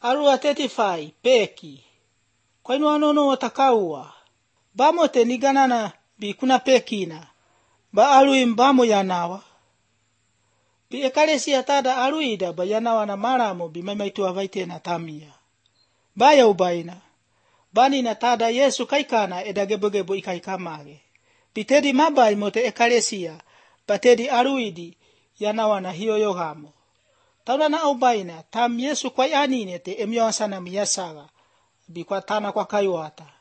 Arua 35 peki. Kwa inu anono watakaua. Bamo te niganana bi kuna pekina. Ba alui mbamo yanawa. Bi ekalesia tada aluida ba yanawa na maramo bi maimaitu avaite na tamia. Baya ubaina. Bani na tada Yesu kaikana edagebogebo ikaikamage. Bitedi mabai mote ekalesia. Batedi aluidi yanawa na hiyo yohamo. Tauna na ubaina tam Yesu kwa anine te emyawasana miyasaga. Bi kwa tana kwa kayuata.